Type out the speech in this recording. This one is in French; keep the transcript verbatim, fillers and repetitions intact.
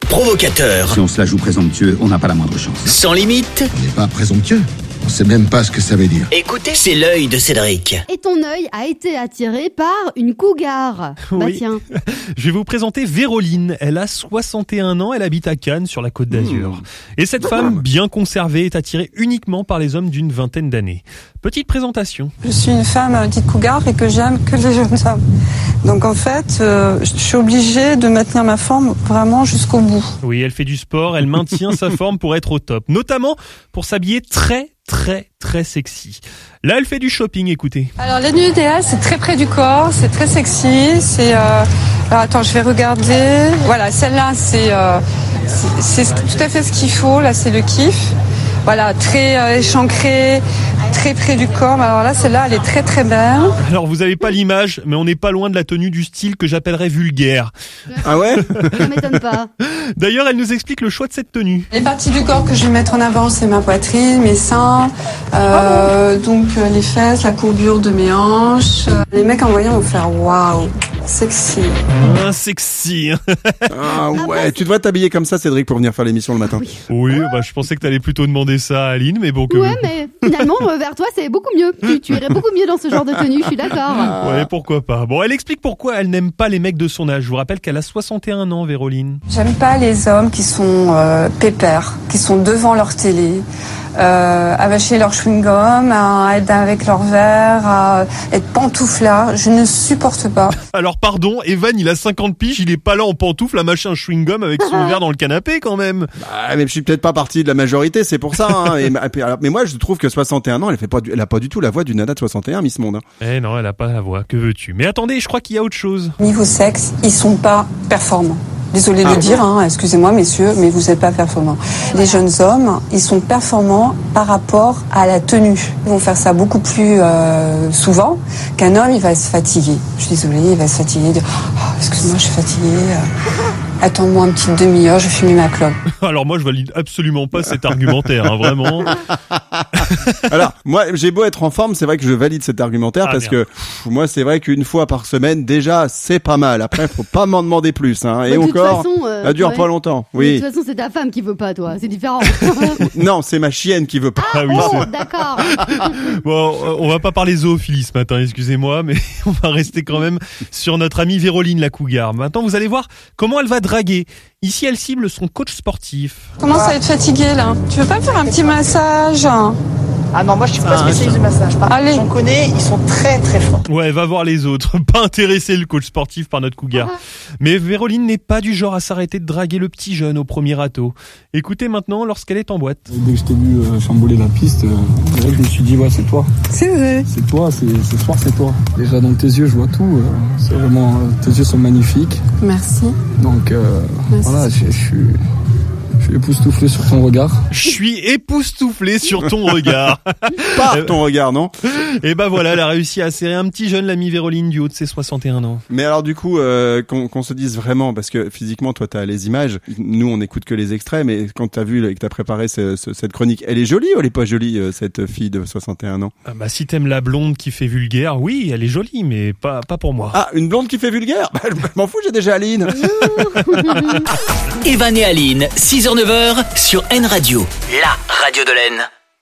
provocateur. Si on se la joue présomptueux, on n'a pas la moindre chance. Sans limite. On n'est pas présomptueux. On sait même pas ce que ça veut dire. Écoutez, c'est l'œil de Cédric. Et ton œil a été attiré par une cougar. Oui. Bah tiens. Je vais vous présenter Véroline. Elle a soixante et un ans, elle habite à Cannes, sur la Côte d'Azur. Mmh. Et cette femme, bien conservée, est attirée uniquement par les hommes d'une vingtaine d'années. Petite présentation. Je suis une femme dite cougar et que j'aime que les jeunes hommes. Donc en fait, euh, je suis obligée de maintenir ma forme vraiment jusqu'au bout. Oui, elle fait du sport, elle maintient sa forme pour être au top. Notamment pour s'habiller très, très, très sexy. Là, elle fait du shopping, écoutez. Alors la tenue idéale, c'est très près du corps, c'est très sexy. C'est euh... Alors, attends, je vais regarder. Voilà, celle-là, c'est, euh, c'est, c'est tout à fait ce qu'il faut. Là, c'est le kiff. Voilà, très euh, échancré, très près du corps. Alors là, celle-là, elle est très très belle. Alors, vous avez pas l'image, mais on n'est pas loin de la tenue du style que j'appellerais vulgaire. Ah ouais? Ça m'étonne pas. D'ailleurs, elle nous explique le choix de cette tenue. Les parties du corps que je vais mettre en avant, c'est ma poitrine, mes seins, euh, donc euh, les fesses, la courbure de mes hanches. Les mecs en voyant vont faire waouh, sexy. Ah, sexy. Ah ouais, tu devrais t'habiller comme ça, Cédric, pour venir faire l'émission le matin. Oui, oui bah je pensais que t'allais plutôt demander ça à Aline, mais bon que. Ouais, mais finalement, vers toi, c'est beaucoup mieux. Tu, tu irais beaucoup mieux dans ce genre de tenue, je suis d'accord. Ouais, pourquoi pas. Bon, elle explique pourquoi elle n'aime pas les mecs de son âge. Je vous rappelle qu'elle a soixante et un ans, Véroline. J'aime pas les hommes qui sont euh, pépères, qui sont devant leur télé, euh, à mâcher leur chewing-gum, à être avec leur verre, à être pantouflards. Je ne supporte pas. Alors pardon, Evan, il a cinquante piges, il est pas là en pantoufle à mâcher un chewing-gum avec son verre dans le canapé quand même. Bah, mais je suis peut-être pas partie de la majorité, c'est pour ça. Hein. Et, mais moi, je trouve que soixante et un ans, elle fait pas, du, elle a pas du tout la voix d'une nana de soixante et un, Miss Monde. Hein. Eh non, elle a pas la voix. Que veux-tu? Mais attendez, je crois qu'il y a autre chose. Niveau sexe, ils sont pas performants. Désolée de le dire, hein, excusez-moi messieurs, mais vous n'êtes pas performants. Les jeunes hommes, ils sont performants par rapport à la tenue. Ils vont faire ça beaucoup plus euh, souvent qu'un homme, il va se fatiguer. Je suis désolée, il va se fatiguer, dire oh, excuse-moi, je suis fatiguée. Attends-moi une petite demi-heure, je fume ma clope. Alors moi, je valide absolument pas cet argumentaire, hein, vraiment. Alors, moi, j'ai beau être en forme, c'est vrai que je valide cet argumentaire ah, parce merde. que pff, moi, c'est vrai qu'une fois par semaine, déjà, c'est pas mal. Après, faut pas m'en demander plus. Hein. Et encore, façon, euh, ça dure ouais. pas longtemps. Oui. De toute façon, c'est ta femme qui veut pas, toi. C'est différent. Non, c'est ma chienne qui veut pas. Ah, ah oui, oh, d'accord. Bon, on va pas parler zoophilie ce matin, excusez-moi, mais on va rester quand même sur notre amie Véroline la cougar. Maintenant, vous allez voir comment elle va draguer. Ici, elle cible son coach sportif. Comment ça va être fatigué là? Tu veux pas me faire un petit massage? Ah non, moi je suis pas spécialiste du massage. Par contre, j'en connais, ils sont très très forts. Ouais, va voir les autres. Pas intéressé le coach sportif par notre cougar. Ah. Mais Véroline n'est pas du genre à s'arrêter de draguer le petit jeune au premier râteau. Écoutez maintenant lorsqu'elle est en boîte. Dès que je t'ai vu euh, chambouler la piste, euh, c'est vrai que je me suis dit ouais c'est toi. C'est vrai. C'est toi, c'est, ce soir c'est toi. Déjà dans tes yeux je vois tout. Euh, c'est vraiment, euh, tes yeux sont magnifiques. Merci. Donc euh, Merci. Voilà, je, je suis... Je suis époustouflé sur ton regard. Je suis époustouflé sur ton regard. Par ton regard, non? Et ben voilà, elle a réussi à serrer un petit jeune, l'ami Véroline, du haut de ses soixante et un ans. Mais alors du coup, euh, qu'on, qu'on se dise vraiment, parce que physiquement, toi, t'as les images. Nous, on n'écoute que les extraits, mais quand t'as vu et que t'as préparé ce, ce, cette chronique, elle est jolie ou elle est pas jolie, cette fille de soixante et un ans? Ah bah si t'aimes la blonde qui fait vulgaire, oui, elle est jolie, mais pas pas pour moi. Ah, une blonde qui fait vulgaire? Bah, je m'en fous, j'ai déjà Aline. Evan et Aline, six heures neuf heures sur N Radio, la radio de l'Aisne.